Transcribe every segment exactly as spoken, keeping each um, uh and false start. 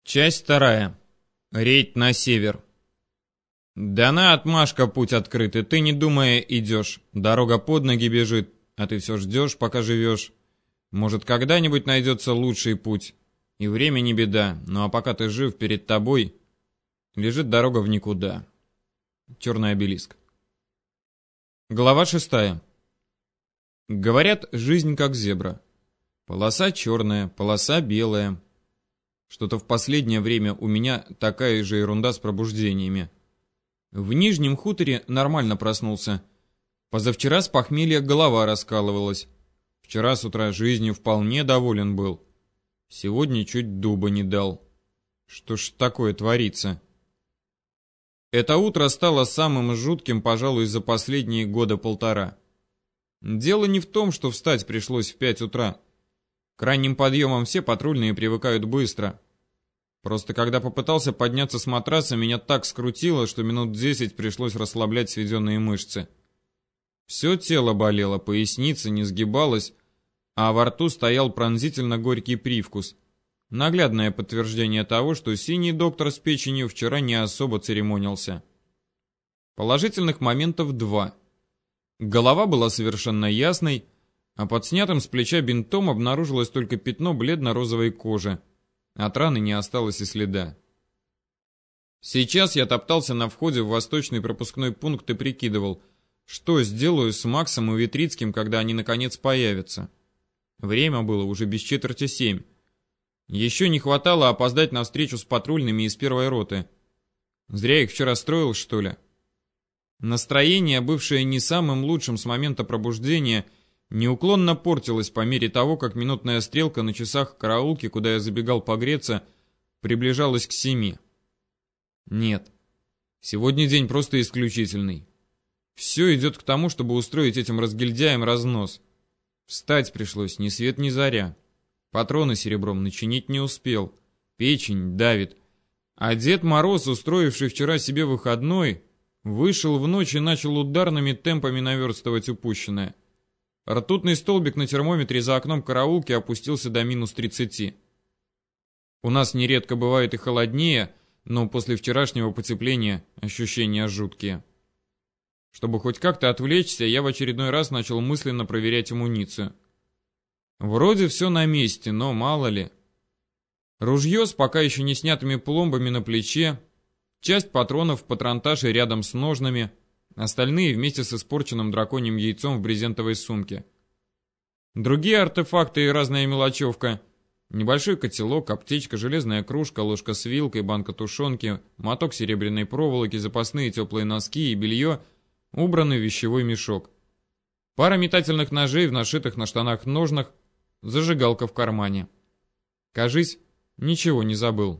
Часть вторая. Рейд на север. Дана отмашка, путь открыт, и ты, не думая, идешь. Дорога под ноги бежит, а ты все ждешь, пока живешь. Может, когда-нибудь найдется лучший путь. И время не беда, ну а пока ты жив, перед тобой лежит дорога в никуда. Черный обелиск. Глава шестая. Говорят, жизнь как зебра. Полоса черная, полоса белая. Что-то в последнее время у меня такая же ерунда с пробуждениями. В Нижнем хуторе нормально проснулся. Позавчера с похмелья голова раскалывалась. Вчера с утра жизнью вполне доволен был. Сегодня чуть дуба не дал. Что ж такое творится? Это утро стало самым жутким, пожалуй, за последние года полтора. Дело не в том, что встать пришлось в пять утра. К ранним подъемам все патрульные привыкают быстро. Просто когда попытался подняться с матраса, меня так скрутило, что минут десять пришлось расслаблять сведенные мышцы. Все тело болело, поясница не сгибалась, а во рту стоял пронзительно горький привкус. Наглядное подтверждение того, что синий доктор с печенью вчера не особо церемонился. Положительных моментов два. Голова была совершенно ясной, а под снятым с плеча бинтом обнаружилось только пятно бледно-розовой кожи. От раны не осталось и следа. Сейчас я топтался на входе в восточный пропускной пункт и прикидывал, что сделаю с Максом и Витрицким, когда они наконец появятся. Время было уже без четверти семь. Еще не хватало опоздать на встречу с патрульными из первой роты. Зря их вчера строил, что ли? Настроение, бывшее не самым лучшим с момента пробуждения, неуклонно портилось по мере того, как минутная стрелка на часах караулки, куда я забегал погреться, приближалась к семи. Нет, сегодня день просто исключительный. Все идет к тому, чтобы устроить этим разгильдяям разнос. Встать пришлось ни свет ни заря. Патроны серебром начинить не успел. Печень давит. А Дед Мороз, устроивший вчера себе выходной, вышел в ночь и начал ударными темпами наверстывать упущенное. Ртутный столбик на термометре за окном караулки опустился до минус тридцати. У нас нередко бывает и холоднее, но после вчерашнего потепления ощущения жуткие. Чтобы хоть как-то отвлечься, я в очередной раз начал мысленно проверять амуницию. Вроде все на месте, но мало ли. Ружье с пока еще не снятыми пломбами на плече, часть патронов в патронташе рядом с ножнами, остальные вместе с испорченным драконьим яйцом в брезентовой сумке. Другие артефакты и разная мелочевка. Небольшой котелок, аптечка, железная кружка, ложка с вилкой, банка тушенки, моток серебряной проволоки, запасные теплые носки и белье убраны в вещевой мешок. Пара метательных ножей в нашитых на штанах ножнах, зажигалка в кармане. Кажись, ничего не забыл.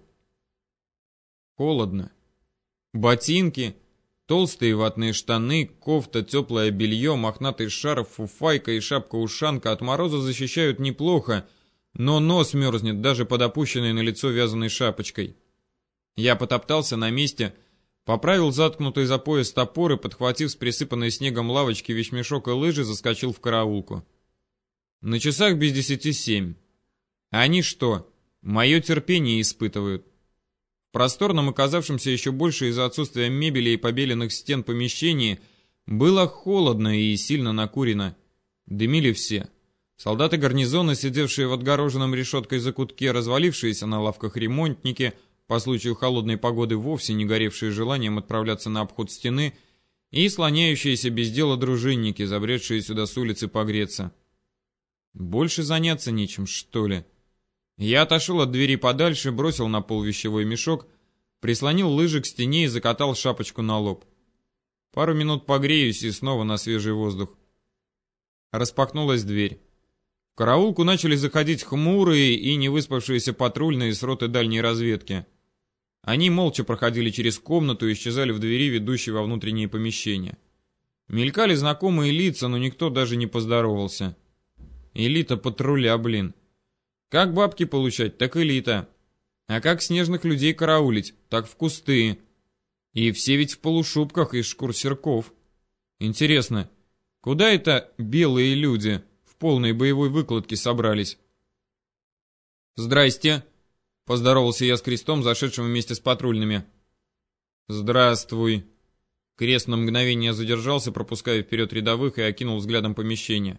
Холодно. Ботинки, толстые ватные штаны, кофта, теплое белье, мохнатый шарф, фуфайка и шапка-ушанка от мороза защищают неплохо, но нос мерзнет даже под опущенной на лицо вязаной шапочкой. Я потоптался на месте, поправил заткнутый за пояс топор и, подхватив с присыпанной снегом лавочки вещмешок и лыжи, заскочил в караулку. На часах без десяти семь. Они что, мое терпение испытывают? В просторном, оказавшемся еще больше из-за отсутствия мебели и побеленных стен помещении, было холодно и сильно накурено. Дымили все. Солдаты гарнизона, сидевшие в отгороженном решеткой закутке, развалившиеся на лавках ремонтники, по случаю холодной погоды вовсе не горевшие желанием отправляться на обход стены, и слоняющиеся без дела дружинники, забредшие сюда с улицы погреться. Больше заняться нечем, что ли? Я отошел от двери подальше, бросил на пол вещевой мешок, прислонил лыжи к стене и закатал шапочку на лоб. Пару минут погреюсь и снова на свежий воздух. Распахнулась дверь. В караулку начали заходить хмурые и невыспавшиеся патрульные с роты дальней разведки. Они молча проходили через комнату и исчезали в двери, ведущей во внутренние помещения. Мелькали знакомые лица, но никто даже не поздоровался. Элита патруля, блин. Как бабки получать, так элита. А как снежных людей караулить, так в кусты. И все ведь в полушубках из шкур серков. Интересно, куда это белые люди в полной боевой выкладке собрались? «Здрасте!» Поздоровался я с Крестом, зашедшим вместе с патрульными. «Здравствуй». Крест на мгновение задержался, пропуская вперед рядовых, и окинул взглядом помещение.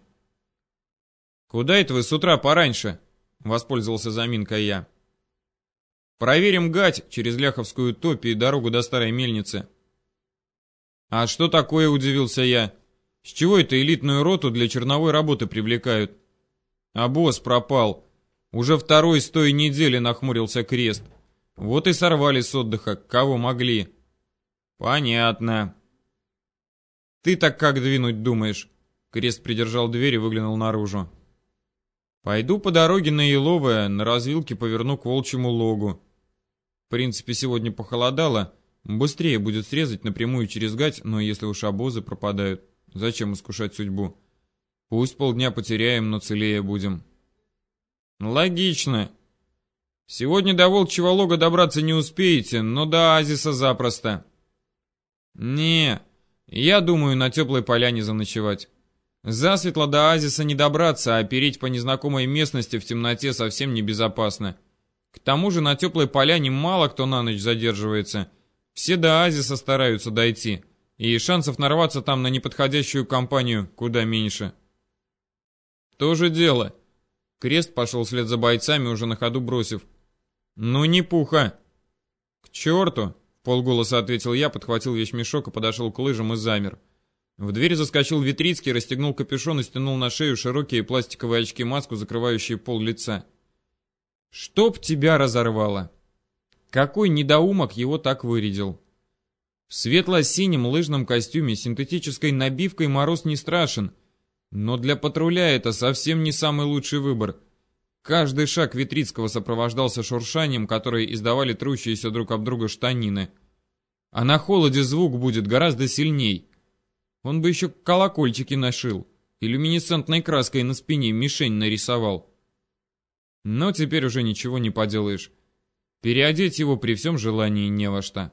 «Куда это вы с утра пораньше?» — воспользовался заминкой я. «Проверим гать через Ляховскую топь и дорогу до Старой Мельницы». «А что такое?» — удивился я. «С чего это элитную роту для черновой работы привлекают?» «А босс пропал. Уже второй с той недели», — нахмурился Крест. «Вот и сорвали с отдыха, кого могли». «Понятно». «Ты так как двинуть думаешь?» Крест придержал дверь и выглянул наружу. «Пойду по дороге на Еловое, на развилке поверну к Волчьему Логу. В принципе, сегодня похолодало, быстрее будет срезать напрямую через гать, но если уж обозы пропадают, зачем искушать судьбу? Пусть полдня потеряем, но целее будем». «Логично. Сегодня до Волчьего Лога добраться не успеете, но до оазиса запросто». «Не, я думаю на теплой поляне заночевать. Засветло до оазиса не добраться, а переть по незнакомой местности в темноте совсем небезопасно. К тому же на теплой поляне мало кто на ночь задерживается. Все до оазиса стараются дойти, и шансов нарваться там на неподходящую компанию куда меньше». «То же дело». Крест пошел вслед за бойцами, уже на ходу бросив: «Ну не пуха!» «К черту!» — вполголоса ответил я, подхватил вещмешок и подошел к лыжам и замер. В дверь заскочил Витрицкий, расстегнул капюшон и стянул на шею широкие пластиковые очки-маску, закрывающие пол лица. «Чтоб тебя разорвало!» Какой недоумок его так вырядил? В светло-синем лыжном костюме с синтетической набивкой мороз не страшен, но для патруля это совсем не самый лучший выбор. Каждый шаг Витрицкого сопровождался шуршанием, которое издавали трущиеся друг об друга штанины. А на холоде звук будет гораздо сильней. Он бы еще колокольчики нашил и люминесцентной краской на спине мишень нарисовал. Но теперь уже ничего не поделаешь. Переодеть его при всем желании не во что.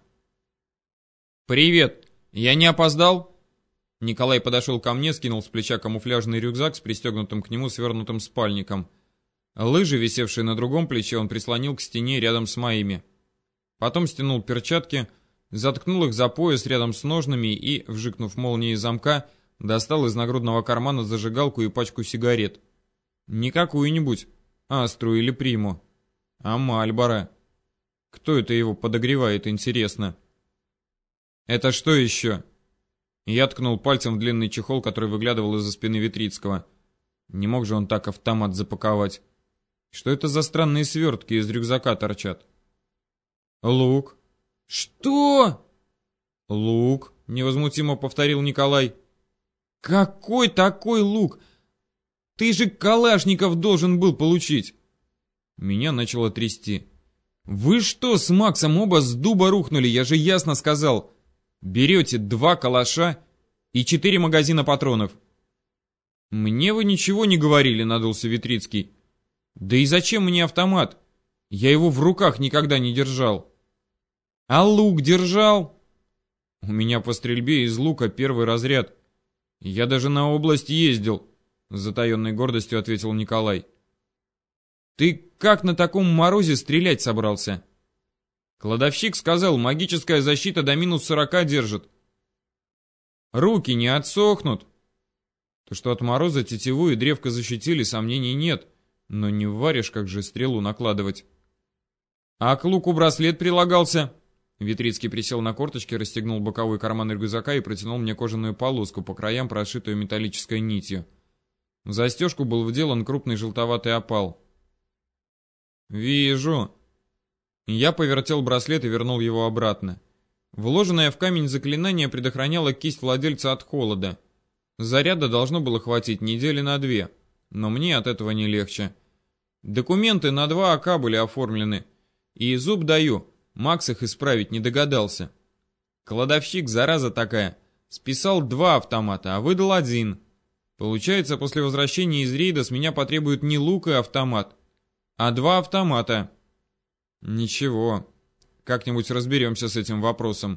«Привет! Я не опоздал?» Николай подошел ко мне, скинул с плеча камуфляжный рюкзак с пристегнутым к нему свернутым спальником. Лыжи, висевшие на другом плече, он прислонил к стене рядом с моими. Потом стянул перчатки, заткнул их за пояс рядом с ножнами и, вжикнув молнией замка, достал из нагрудного кармана зажигалку и пачку сигарет. Не какую-нибудь Астру или Приму, а Мальборо. Кто это его подогревает, интересно? «Это что еще?» Я ткнул пальцем в длинный чехол, который выглядывал из-за спины Витрицкого. Не мог же он так автомат запаковать. Что это за странные свертки из рюкзака торчат? «Лук». «Что?» «Лук», — невозмутимо повторил Николай. «Какой такой лук? Ты же калашников должен был получить!» Меня начало трясти. «Вы что, с Максом оба с дуба рухнули? Я же ясно сказал. Берете два калаша и четыре магазина патронов». «Мне вы ничего не говорили», — надулся Витрицкий. «Да и зачем мне автомат? Я его в руках никогда не держал». «А лук держал?» «У меня по стрельбе из лука первый разряд. Я даже на область ездил», — с затаенной гордостью ответил Николай. «Ты как на таком морозе стрелять собрался?» «Кладовщик сказал, магическая защита до минус сорока держит». «Руки не отсохнут?» То, что от мороза тетиву и древко защитили, сомнений нет, но не в варежках же стрелу накладывать. «А к луку браслет прилагался?» Витрицкий присел на корточки, расстегнул боковой карман рюкзака и протянул мне кожаную полоску, по краям прошитую металлической нитью. В застежку был вделан крупный желтоватый опал. «Вижу». Я повертел браслет и вернул его обратно. Вложенное в камень заклинание предохраняло кисть владельца от холода. Заряда должно было хватить недели на две, но мне от этого не легче. Документы на два АК были оформлены, и зуб даю, Макс их исправить не догадался. Кладовщик, зараза такая, списал два автомата, а выдал один. Получается, после возвращения из рейда с меня потребуют не лук и автомат, а два автомата. Ничего, как-нибудь разберемся с этим вопросом.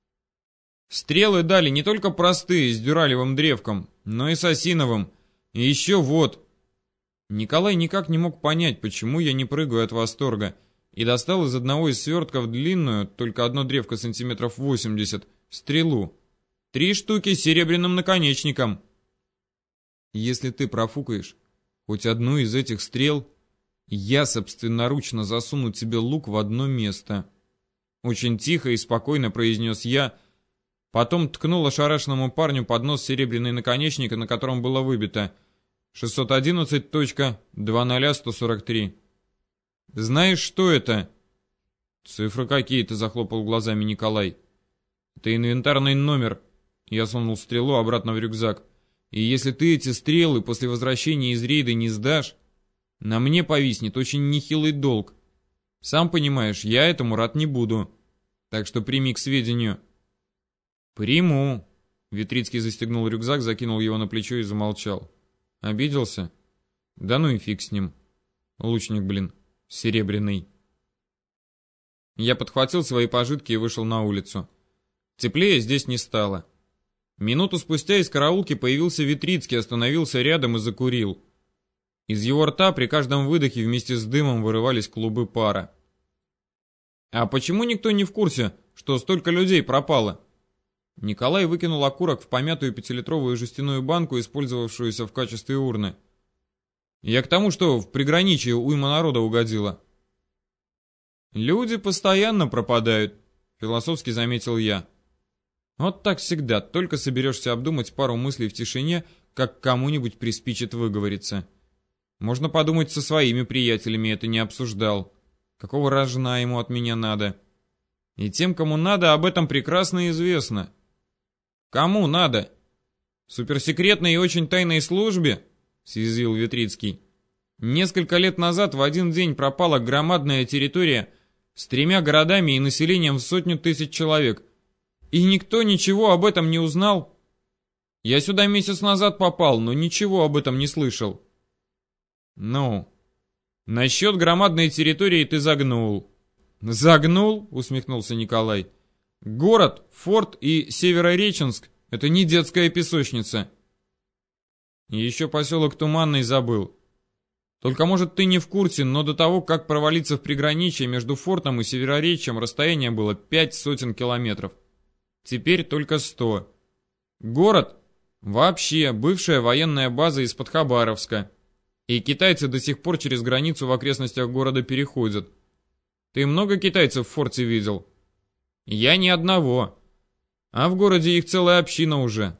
Стрелы дали не только простые, с дюралевым древком, но и с осиновым. И еще вот. Николай никак не мог понять, почему я не прыгаю от восторга, и достал из одного из свертков длинную, только одно древко сантиметров восемьдесят, стрелу. Три штуки с серебряным наконечником. Если ты профукаешь хоть одну из этих стрел, я собственноручно засуну тебе лук в одно место. Очень тихо и спокойно произнес я, потом ткнул ошарашенному парню под нос серебряный наконечник, на котором было выбито шестьсот одиннадцать точка два ноль сто сорок три. Знаешь, что это? Цифры какие-то, захлопал глазами Николай. Это инвентарный номер. Я сунул стрелу обратно в рюкзак. И если ты эти стрелы после возвращения из рейда не сдашь, на мне повиснет очень нехилый долг. Сам понимаешь, я этому рад не буду. Так что прими к сведению. Приму. Витрицкий застегнул рюкзак, закинул его на плечо и замолчал. Обиделся? Да ну и фиг с ним. Лучник, блин, серебряный. Я подхватил свои пожитки и вышел на улицу. Теплее здесь не стало. Минуту спустя из караулки появился Витрицкий, остановился рядом и закурил. Из его рта при каждом выдохе вместе с дымом вырывались клубы пара. «А почему никто не в курсе, что столько людей пропало?» Николай выкинул окурок в помятую пятилитровую жестяную банку, использовавшуюся в качестве урны. «Я к тому, что в приграничье уйма народа угодила». «Люди постоянно пропадают», — философски заметил я. Вот так всегда, только соберешься обдумать пару мыслей в тишине, как кому-нибудь приспичит выговориться. Можно подумать, со своими приятелями это не обсуждал. Какого рожна ему от меня надо? И тем, кому надо, об этом прекрасно известно. Кому надо? Суперсекретной и очень тайной службе? Съязвил Витрицкий. Несколько лет назад в один день пропала громадная территория с тремя городами и населением в сотню тысяч человек. И никто ничего об этом не узнал? Я сюда месяц назад попал, но ничего об этом не слышал. Ну, насчет громадной территории ты загнул. Загнул? Усмехнулся Николай. Город, форт и Северореченск — это не детская песочница. И еще поселок Туманный забыл. Только, может, ты не в курсе, но до того, как провалиться в приграничье между фортом и Североречьем, расстояние было пять сотен километров. Теперь только сто. Город — вообще бывшая военная база из-под Хабаровска. И китайцы до сих пор через границу в окрестностях города переходят. Ты много китайцев в форте видел? Я ни одного. А в городе их целая община уже.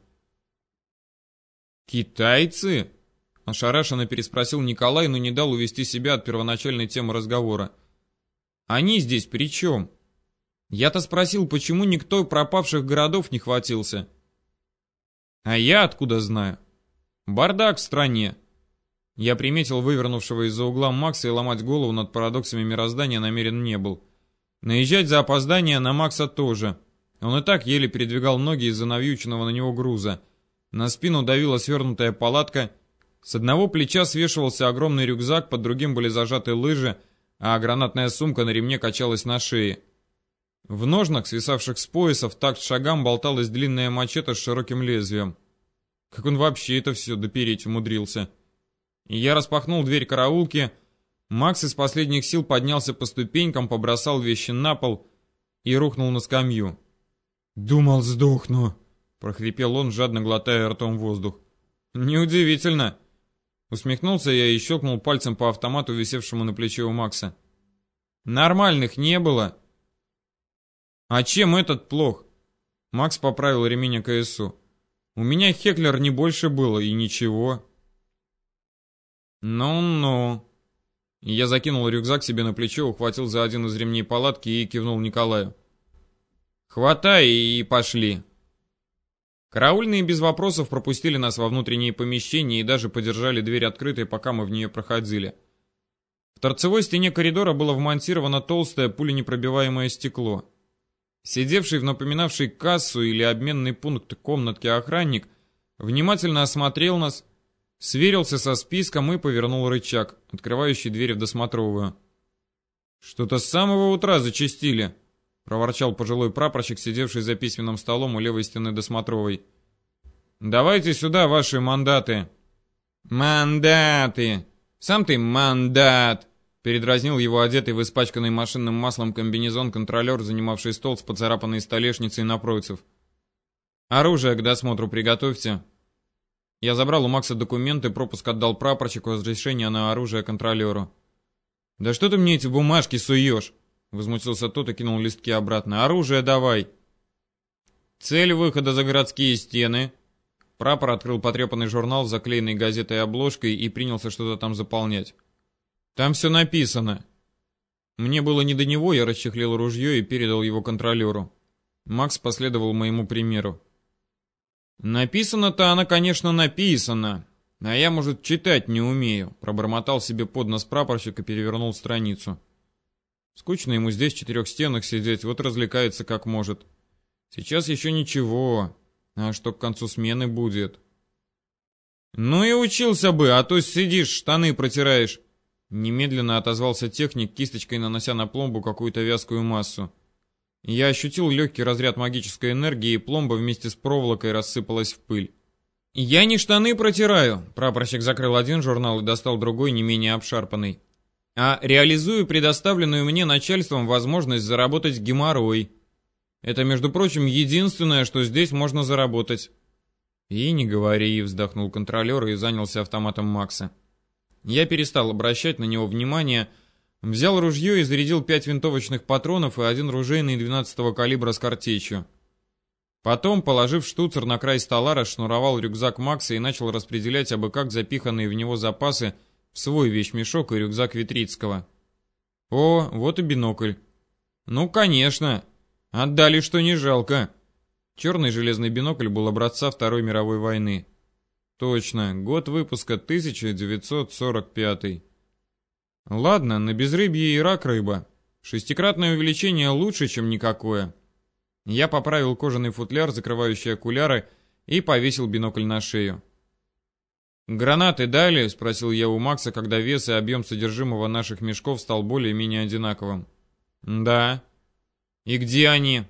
Китайцы? Ошарашенно переспросил Николай, но не дал увести себя от первоначальной темы разговора. Они здесь при чем? Я-то спросил, почему никто пропавших городов не хватился. А я откуда знаю? Бардак в стране. Я приметил вывернувшего из-за угла Макса и ломать голову над парадоксами мироздания намерен не был. Наезжать за опоздание на Макса тоже. Он и так еле передвигал ноги из-за навьюченного на него груза. На спину давила свернутая палатка. С одного плеча свешивался огромный рюкзак, под другим были зажаты лыжи, а гранатная сумка на ремне качалась на шее. В ножнах, свисавших с пояса, в такт шагам болталась длинная мачете с широким лезвием. Как он вообще это все допереть умудрился? И я распахнул дверь караулки. Макс из последних сил поднялся по ступенькам, побросал вещи на пол и рухнул на скамью. «Думал, сдохну», — прохрипел он, жадно глотая ртом воздух. «Неудивительно». Усмехнулся я и щелкнул пальцем по автомату, висевшему на плече у Макса. «Нормальных не было». «А чем этот плох?» Макс поправил ремень а ка эс у. «У меня Хеклер не больше было, и ничего». «Ну-ну». Я закинул рюкзак себе на плечо, ухватил за один из ремней палатки и кивнул Николаю. «Хватай и пошли». Караульные без вопросов пропустили нас во внутренние помещения и даже подержали дверь открытой, пока мы в нее проходили. В торцевой стене коридора было вмонтировано толстое пуленепробиваемое стекло. Сидевший в напоминавшей кассу или обменный пункт комнатке охранник внимательно осмотрел нас, сверился со списком и повернул рычаг, открывающий дверь в досмотровую. «Что-то с самого утра зачастили», — проворчал пожилой прапорщик, сидевший за письменным столом у левой стены досмотровой. «Давайте сюда ваши мандаты». «Мандаты! Сам ты мандат!» Передразнил его одетый в испачканный машинным маслом комбинезон контролер, занимавший стол с поцарапанной столешницей напротив. «Оружие к досмотру приготовьте». Я забрал у Макса документы, пропуск отдал прапорщику, разрешение на оружие контролеру. «Да что ты мне эти бумажки суешь?» Возмутился тот и кинул листки обратно. «Оружие давай!» «Цель выхода за городские стены». Прапор открыл потрепанный журнал с заклеенной газетой и обложкой и принялся что-то там заполнять. «Там все написано». Мне было не до него, я расчехлил ружье и передал его контролеру. Макс последовал моему примеру. «Написано-то оно, конечно, написано, а я, может, читать не умею», пробормотал себе под нос прапорщик и перевернул страницу. Скучно ему здесь в четырех стенах сидеть, вот развлекается как может. Сейчас еще ничего, а что к концу смены будет? «Ну и учился бы, а то сидишь, штаны протираешь», немедленно отозвался техник, кисточкой нанося на пломбу какую-то вязкую массу. Я ощутил легкий разряд магической энергии, и пломба вместе с проволокой рассыпалась в пыль. «Я не штаны протираю», — прапорщик закрыл один журнал и достал другой, не менее обшарпанный, «а реализую предоставленную мне начальством возможность заработать геморрой. Это, между прочим, единственное, что здесь можно заработать». «И не говори», — вздохнул контролер и занялся автоматом Макса. Я перестал обращать на него внимание, взял ружье и зарядил пять винтовочных патронов и один ружейный двенадцатого калибра с картечью. Потом, положив штуцер на край стола, расшнуровал рюкзак Макса и начал распределять абы как запиханные в него запасы в свой вещмешок и рюкзак Витрицкого. О, вот и бинокль. Ну, конечно. Отдали, что не жалко. Черный железный бинокль был образца Второй мировой войны. Точно, год выпуска тысяча девятьсот сорок пятый. Ладно, на безрыбье и рак рыба. Шестикратное увеличение лучше, чем никакое. Я поправил кожаный футляр, закрывающий окуляры, и повесил бинокль на шею. «Гранаты дали?» — спросил я у Макса, когда вес и объем содержимого наших мешков стал более-менее одинаковым. «Да». «И где они?»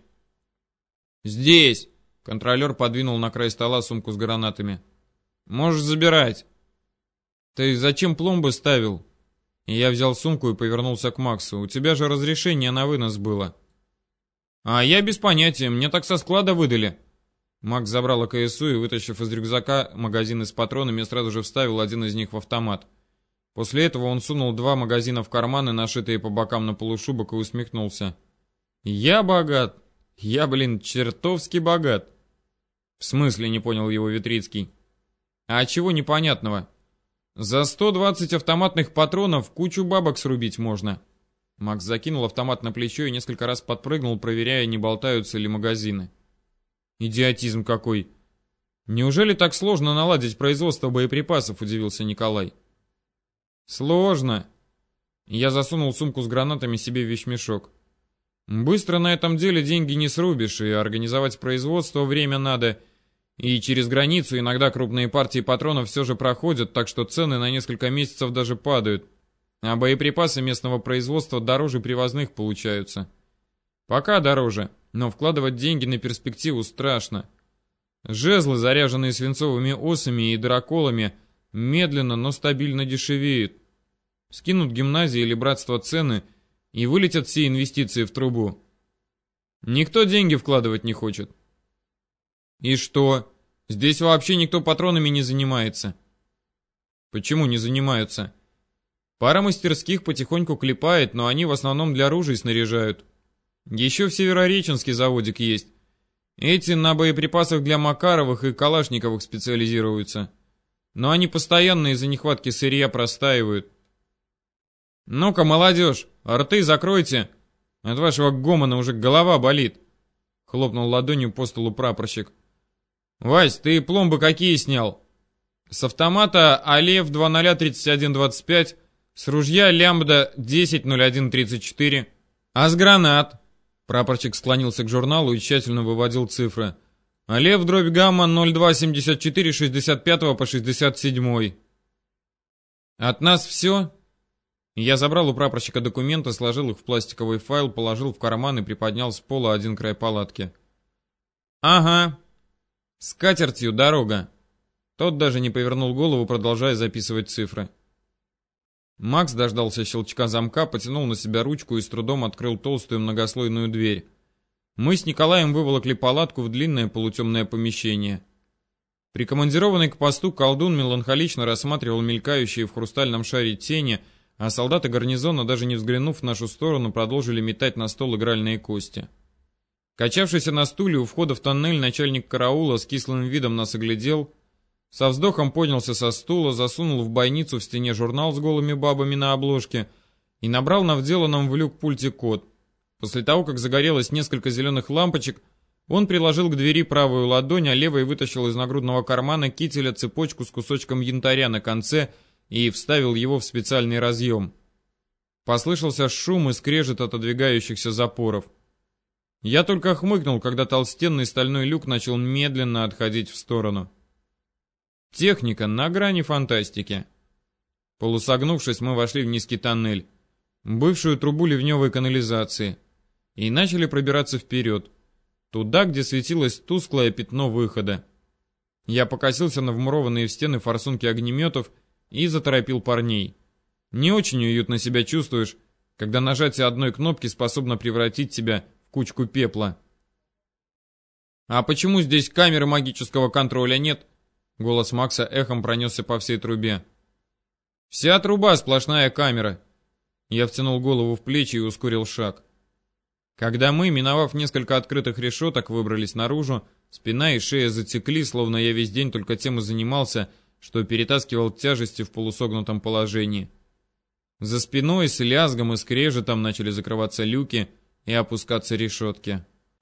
«Здесь!» — контролер подвинул на край стола сумку с гранатами. «Можешь забирать». «Ты зачем пломбы ставил?» Я взял сумку и повернулся к Максу. «У тебя же разрешение на вынос было». «А я без понятия, мне так со склада выдали». Макс забрал АКСУ и, вытащив из рюкзака магазины с патронами, сразу же вставил один из них в автомат. После этого он сунул два магазина в карманы, нашитые по бокам на полушубок, и усмехнулся. «Я богат. Я, блин, чертовски богат». «В смысле?» — не понял его Витрицкий. «А чего непонятного? За сто двадцать автоматных патронов кучу бабок срубить можно». Макс закинул автомат на плечо и несколько раз подпрыгнул, проверяя, не болтаются ли магазины. «Идиотизм какой! Неужели так сложно наладить производство боеприпасов?» — удивился Николай. «Сложно». Я засунул сумку с гранатами себе в вещмешок. «Быстро на этом деле деньги не срубишь, и организовать производство время надо. И через границу иногда крупные партии патронов все же проходят, так что цены на несколько месяцев даже падают. А боеприпасы местного производства дороже привозных получаются. Пока дороже, но вкладывать деньги на перспективу страшно. Жезлы, заряженные свинцовыми осами и драколами, медленно, но стабильно дешевеют. Скинут гимназии или братство цены, и вылетят все инвестиции в трубу. Никто деньги вкладывать не хочет. И что? Здесь вообще никто патронами не занимается. Почему не занимаются? Пара мастерских потихоньку клепает, но они в основном для ружей снаряжают. Еще в Северореченске заводик есть. Эти на боеприпасах для Макаровых и Калашниковых специализируются. Но они постоянно из-за нехватки сырья простаивают. «Ну-ка, молодежь, рты закройте! От вашего гомона уже голова болит!» Хлопнул ладонью по столу прапорщик. «Вась, ты пломбы какие снял?» «С автомата Алев два ноль тридцать один двадцать пять, с ружья Лямбда десять ноль один тридцать четыре. А с гранат?» Прапорщик склонился к журналу и тщательно выводил цифры. «Алев дробь гамма ноль два семьдесят четыре шестьдесят пять по шестьдесят семь. «От нас все?» Я забрал у прапорщика документы, сложил их в пластиковый файл, положил в карман и приподнял с пола один край палатки. «Ага. С катертью дорога». Тот даже не повернул голову, продолжая записывать цифры. Макс дождался щелчка замка, потянул на себя ручку и с трудом открыл толстую многослойную дверь. Мы с Николаем выволокли палатку в длинное полутемное помещение. Прикомандированный к посту колдун меланхолично рассматривал мелькающие в хрустальном шаре тени, а солдаты гарнизона, даже не взглянув в нашу сторону, продолжили метать на стол игральные кости. Качавшийся на стуле у входа в тоннель начальник караула с кислым видом нас оглядел, со вздохом поднялся со стула, засунул в бойницу в стене журнал с голыми бабами на обложке и набрал на вделанном в люк пульте код. После того, как загорелось несколько зеленых лампочек, он приложил к двери правую ладонь, а левой вытащил из нагрудного кармана кителя цепочку с кусочком янтаря на конце и вставил его в специальный разъем. Послышался шум и скрежет отодвигающихся запоров. Я только хмыкнул, когда толстенный стальной люк начал медленно отходить в сторону. Техника на грани фантастики. Полусогнувшись, мы вошли в низкий тоннель, бывшую трубу ливневой канализации, и начали пробираться вперед, туда, где светилось тусклое пятно выхода. Я покосился на вмурованные в стены форсунки огнеметов и заторопил парней. Не очень уютно себя чувствуешь, когда нажатие одной кнопки способно превратить тебя в кучку пепла. «А почему здесь камеры магического контроля нет?» Голос Макса эхом пронесся по всей трубе. «Вся труба сплошная камера». Я втянул голову в плечи и ускорил шаг. Когда мы, миновав несколько открытых решеток, выбрались наружу, спина и шея затекли, словно я весь день только тем и занимался, что перетаскивал тяжести в полусогнутом положении. За спиной с лязгом и скрежетом начали закрываться люки и опускаться решетки.